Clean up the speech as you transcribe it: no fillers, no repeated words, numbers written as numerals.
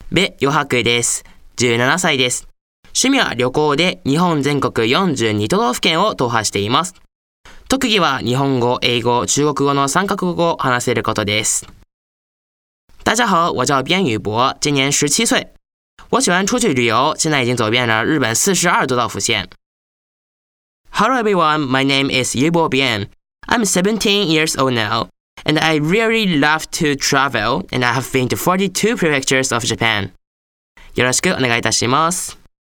ベ・ヨハクです。17歳です。趣味は旅行で日本全国42都道府県を踏破しています。特技は日本語、英語、中国語の3カ国語を話せることです。大家好，我叫边宇博，今年17岁。我喜欢出去旅游，现在已经走遍了日本42都道府县。Hello everyone, my name is Yubo Bian. I'm 17 years old now, and I really love to travel, and I have been to 42 prefectures of Japan. よろしくお願いいたします。